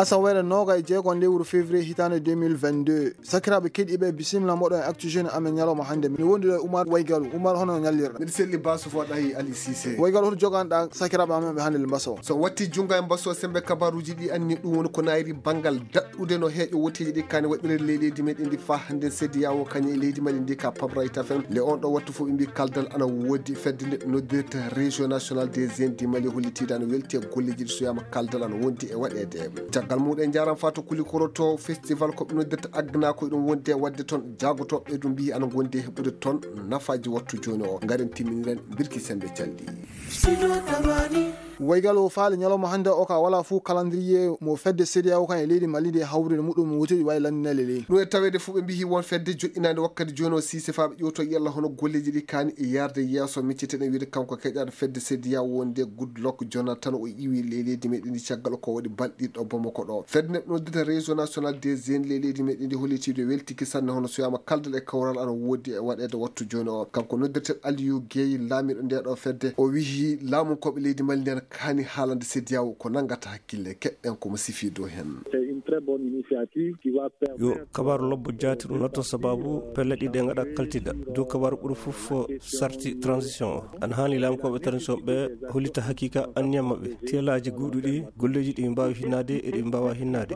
asawere noga e jeegon lewru février hitande 2022 sakiraɓe keɗiɓe bisimila moɗon e actu jeune amen ñalawma hande mi wondi ɗo e Oumar Waygalu. Oumar hono ñallirɗa? mbiɗa selli baso fo ɗayi Ali Cissé. Waygalu hoto joganɗa sakiraɓe amen ɓe hande le mbasso so watti junga e mbasso sembe kabaruji ɗi anni ɗum woni ko nayri banggal daɗɗude no heeƴo woteji ɗi kane waɗire leydi meɗen ndi fa hande sedi yawo kañum e leydi meɗen ndi ka Pabrayta FM le on ɗo wattu fof ɓe mbi kaldal ana woodi fedde nde noddirta région national des Indes du Mali hollitiɗa no welti e golleji ɗi so wiyama kaldal ana wondi e waɗede caggal muɗum jaram fatou kuli koroto festival ko ɓe noddirta agna ko ɗum wondi e wadde toon jagotoɓe ɗum mbi ana gondi e heɓude toon nafaji wattu joni o garen timminiren birki sembe calɗi. Waygalu faali ñalawma hande o ka wala fou calendrier mo fedde CEDEAO kan e leydi Mali de hawrude muɗum woteji wawi landinale ley ɗum e tawede fo ɓe mbi won fedde joƴƴinade wakkati joni o Cissé fa ɓe ƴewto yalla hono golleji ɗi kani e yarde yesso micciteɗen wiide kanko keƴaɗo fedde CEDEAO wonde Goodluck Jonathan o iwi leydi meɗen ndi caggal ko waɗi balɗiɗo Bamako ɗo fedde neɗɗo noddita région national des Indes leydi meɗen ndi hollitiɗo weltiki sanne hono so wiyama kaldal e kawral ana wodi e waɗede wattu joni o kanko noddirten Aliou Gueye laamiɗo ndeɗo fedde o wihi laamu koɓe leydi Mali nden kani haalande CEDEAO ko nangata hakkille keɓɓen komo sifi dow hen. yo kabaru lobbo jaati ɗum notto sababu pelle ɗiɗe gaɗa kaltida dow kabaru ɓuuri fof sarti transition o ana hani lamkoɓe transition ɓe hollita hakkika anniyam mabɓe telaji guuɗuɗi golleji ɗi mbawi hinnade e ɗi mbawa hinnade.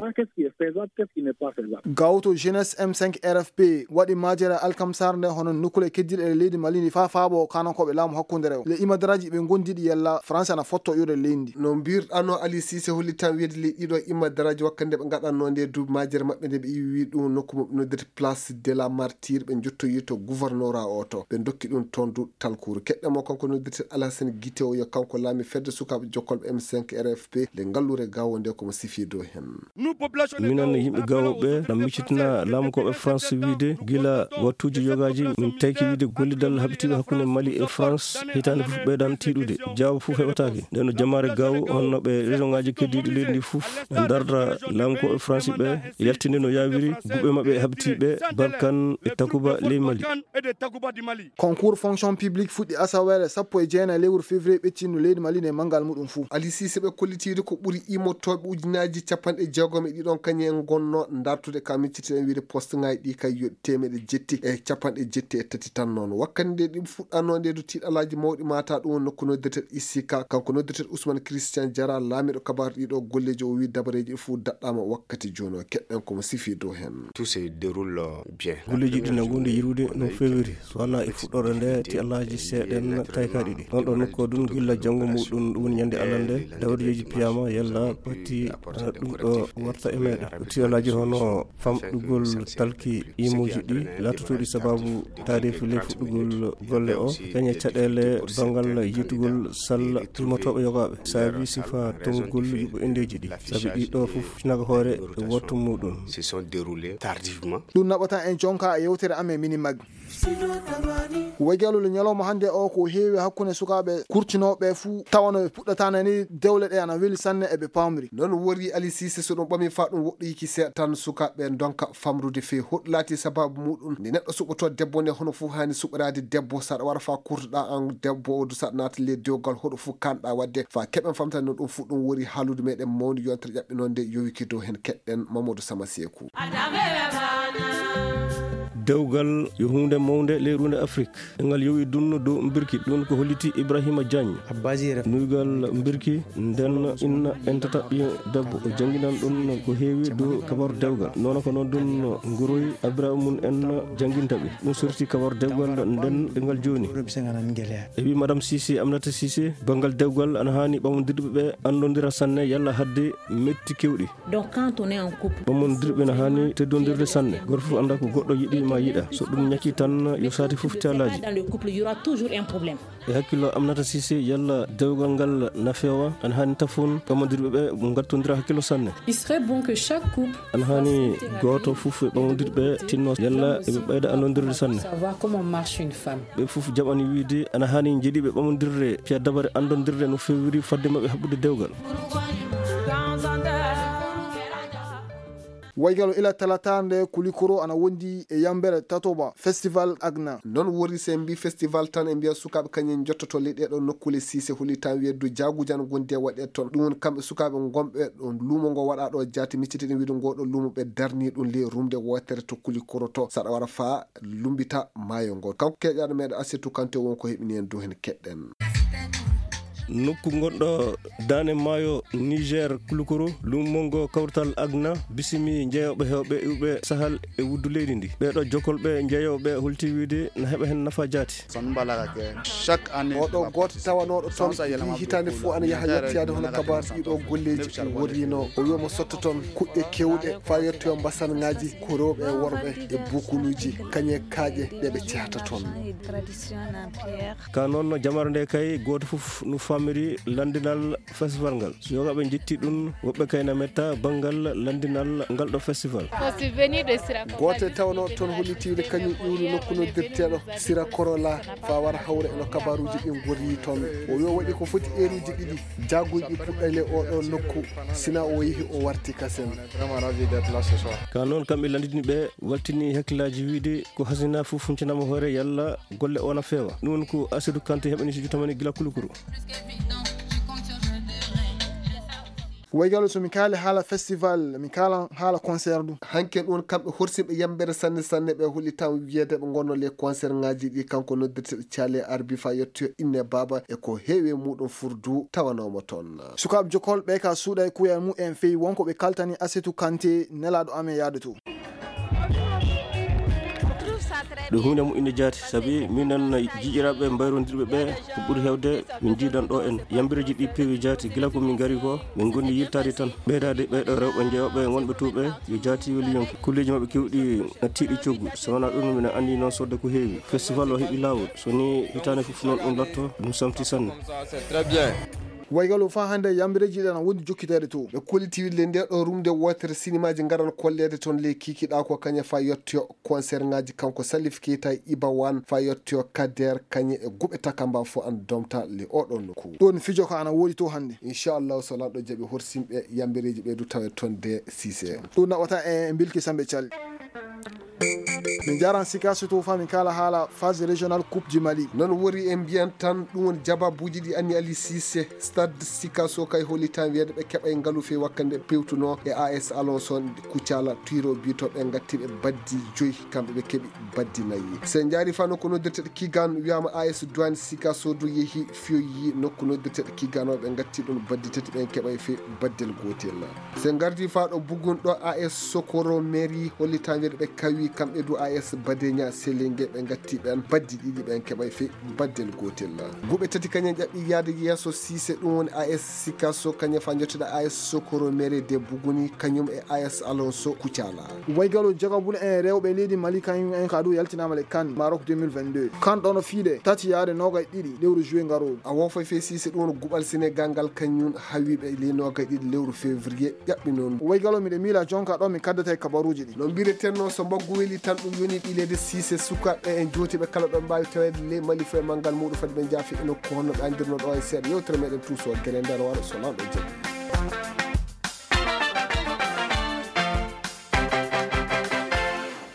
gawto jeunesse M5 RFP waɗi majere alkamsar nde hono nukkule keddiɗe e leydi Mali ndi fa faabo kanankoɓe laamu hakkude rew le imadaraji ɓe gondiɗi yalla France ana fotto yode leydi no mbirɗano Ali Cissé hollitan wiide leyɗiɗo imadaraji wakkande ɓe gaɗanno nde du majere mabɓe nde ɓe iwi ɗum nokku mabɓe noddirte place de la martyre ɓe jottoyi to gouvernora o to ɓe dokki ɗum toon du talkuru keɗɗamo kanko noddirte Alassane Guité o yo kanko laami fedde sukaɓe jokkolɓe M5 RFP le ngallure gawo nde komo sifi dow hen. minen yimɓe gawoɓe nam miccitina laamukoɓe France wiide gila wattuji yogaji min teki wiide gollidal haɓitiɓe hakkude Mali e France hitande foof ɓeydan tiɗude jaawa foof heɓatake nden no jamare gaw honno ɓe région ngaji keddiɗi leydi ndi foof darda laamukoɓe France ɓe yaltinde no yawiri guɓe mabɓe haɓitiɓe Barkane e Takuba ley Mali. concours fonction publique fuɗɗi asawere 19 lewru février ɓeccino leydi Mali ne manggal muɗum fou. Ali Cissé ɓe kollitiide ko ɓuuri immotoɓe ujunaji 50 ɗiɗon kañum en gonno dartude ka miccitiɗen wiide poste ngaji ɗi kay yo temeɗe jetti e 73 tan noon wakkati nde ɗi fuɗɗanno nde du tiɗalaji mawɗi mata ɗum nokku noddirten Issika kanko noddirten Ousmane Christian Diarra laamiɗo kabaru ɗiɗo golleji o wi dabareji ɗi fuu daɗɗama wakkati joni o keɓɓen komo sifi dow hen. tout se déroule bien. golleji ɗi no gondi yirude no fewiri so wana e fuɗɗorde nde ti allaji seeɗen taykaɗi ɗi ɗon ɗo nokko ɗum gilla janggo muɗum ɗum woni ñande Allah nde dabareji piyama yalla batti ɗum ɗo warta e meɗen ti allaji hono famɗugol talki imuji ɗi latotoɗi sababu tarifi le fuɗɗugol golle o kañe caɗele bangal yitugol salla timotoɓe yogaɓe saabi sifa tongol yuɓo indeji ɗi saabi ɗiɗo foof naga hoore wattu muɗum se sont déroulés tardivement. ɗum naɓata en jonka e yewtere amen mini mag Waygalu le ñalawma hande o ko heewi hakkude sukaɓe kurtinoɓe fuu tawano ɓe puɗɗatano ni dewle ɗe ana weeli sanne eɓe pamri noon wori Ali Cissé so ɗum ɓami fa ɗum woɗɗo yiki seeɗa tan sukaɓe donka famrude fewi hoɗ laati sababu muɗum nde neɗɗo suɓoto debbo nde hono fof hani suɓorade debbo saɗa wara fa kurtoɗa an debbo o du saɗa naata le dewgal hoɗo fof kanɗa wadde fa keɓen famtani no ɗum fu ɗum wori haalude meɗen mawni yontere ƴaɓɓinode nde yowiki dow hen keɗɗen Mamadou Sama Sekou. dewgal yo hunde mawde leyrude Afrique ɗengal yowi dunno dow birki ɗum ko holliti Ibrahima Diagne nuygal birki nden inna entata ɓiyo debbo o jangguinan ɗum ko heewi dow kabaru dewgal noon ko noon ɗum guroy Abrahima mum en jangguintaɓe ɗum sorti kabaru dewgal nden ɗengal joni e wi madame Cissé Aminata Cissé banggal dewgal ana hani ɓamodirɓe ɓe andodira sanne yalla hadde metti kewɗi donc quand on est en couple ɓamodirɓe ne hani teddodirde sanne goto fof anda ko goɗɗo yiɗi ma yiɗa so ɗum ñakki tan yo sati fof telaji dans le couple il y aura toujours un problème e hakkillo Aminata Cissé yalla dewgal ngal na fewa ana hani tafon ɓamodirɓe ɓe gattodira hakkillo sanne il serait bon que chaque couple ana hani goto fof e ɓamodirɓe tinno yalla eɓe ɓeyda andodirde sanne savoir comment marche une femme ɓe fof jaɓani wiide ana hani jeeɗiɓe ɓamodirde piya dabare andodirde no fewiri fadde mabɓe haɓɓude dewgal waygalo ila talatande kulikoro ana wondi e yambere tatoba festival agna non wori se mbi festival tan e mbiya sukaɓe kañen jottoto leyɗe ɗon nokkule Cissé holi tan weddu jagujan gonde waɗe ton ɗum woni kamɓe sukaɓe gomɓe ɗon lumo ngo waɗa ɗo jati micciti ɗen wiidu ngoɗo lumo ɓe darni ɗum le rumde wotere to kulikoro to saɗa wara fa lumbita maayo ngo kanko keƴaɗo meɗen Assetou Kanté wonko heɓini en dow hen keɗɗen nokku gonɗo dane maayo Niger kulukoro lumongo kawtal agna bisimi jeeyoɓe hewɓe iwɓe sahal e wuddu leydi ndi ɓeɗo jokolɓe jeeyoɓe holti wiide na heɓa hen nafa jaati chaque année oɗo goto tawanoɗo toon hitande fo ana yaaha yettiyade hono kabar ɗiɗo golleji worino o wiyama sotta toon kuɗɗe kewɗe fa yettoyo mbasanŋaji ko rewɓe e worɓe e bukuluji kañe kaaƴe ɗeɓe cehata toon ka noon jamare nde kay goto foof no famiri landinal festival ngal so yogaɓe jetti ɗum woɓɓe kayna metta banggal landinal ngal ɗo festival goto tawno toon hollitiwde kañum iwru nokku noddirteɗo Sira Korola fa wara hawre eno kabaruji ɗin gorri toon o yo waɗi ko foti heure ɗiɗi jaguji puɗɗale oɗo nokku sina o yeehi o warti kasen ka noon kamɓe landini ɓe waltini hakkillaji wiide ko hasina fof funcanama hoore yalla golle ona feewa ɗum woni ko Assetou Kanté heɓani so jutamani gila kulukuru waygalo so mi kaali haala festival mi kala haala concert du hanken ɗum kamɓe horsiɓe yambere sanne sanne ɓe holi tan wiyede ɓe gonno les concert ngaji ɗi kanko noddirteɗo Thialé Arbi fa yettoyo inne baba e ko heewi muɗum furdu tawanoma toon sukaɓe jokolɓe ka suuɗa e kuya mu en fewi wonko ɓe kaltani Assetou Kanté nelaɗo amen yaade to ɗum hunde moƴƴinde jaati sabi minen jiiƴiraɓe mbayrodirɓe ɓe ko ɓuuri hewde min jiidan ɗo en yambireji ɗi peewi jaati gila ko min gari ko min gonni yiltade tan ɓeydade ɓeyɗo rewɓe jeeyoɓe gonɓe tuuɓe yo jaati weli yonki kulleji mabɓe kewɗi tiiɗi coggu so wona ɗum minen andi noon sodde ko heewi festival o heeɓi lawol so ni hitande foof noon ɗum latto ɗum samti sanne waygalo fa hande yambireji ɗen wondi jokkitede to ɓe kolitiwille nde ɗo rumde wotere cinémaji garan kollede toon ley kikiɗa ko kañe fa yettoyo concert ngaji kanko Salif Keita Iba Wane fa yettoyo Kader kañe e guɓe takamba fo an domta le oɗon nokku ɗon fijo ko ana woodi to hande inchallahu so lanɗo jaaɓi horsimɓe yambireji ɓeydu tawe toon de Cissé ɗum naɓata e bilki samɓe calli min jaran sikaso to fa min kala haala phase régional coupe du Mali non wori en mbiyan tan ɗum woni jababuji ɗi anni Ali Cissé stade sikaso kay holi tan wiyede ɓe keɓa ngalu fe wakkande pewtuno e AS Alonso Kucala tiro bito ɓe gattiɓe baddi 5 kamɓe ɓe keeɓi baddi 4 sen jaari fa nokku noddirteɗo Kigan wiyama AS Douane Sikaso du yeehi fiyoyi nokku noddirteɗo Kigan o ɓe gatti ɗum baddi 3 ɓen keɓa fe baddel gotel sen gardi fa ɗo buggun ɗo AS Sokoro mairie holi tan wiyede ɓe kawi kamɓe du AS Badenia Selengue ɓe gatti ɓen baddi 2 ɓen keɓa fe baddel gotel guɓe 3 kañen ƴaɓɓi yaade yesso Cissé ɗum woni AS Sikaso kañum fa jottuɗa AS Sokoro mere de buguni kañum e AS Alonso Kucala waygalo jagabul en rewɓe leydi Mali kañum en ka ɗo yaltinama le CAN Maroc 2022 CAN ɗono fiide tati yaade nogay ɗiɗi lewru juillet garowo a wofay fe Cissé ɗum woni guɓal Sénégal ngal kañum hawiɓe le nogay ɗiɗi lewru février ƴaɓɓi noon waygalo miɗe miila jonka ɗo mi kaddata e kabaruji ɗi no mbireten so mbaggu weeli tan ɗum yoni ɓilede Cissé sukaɓe en jootiɓe kala ɗon mbawi tawede le Mali fo e manggal muɗum fadi ɓe jaafi eno ko honno ɓe andirno ɗo e seeɗa yewtere meɗen tuso guere nder waro so lanɗo jaaɓi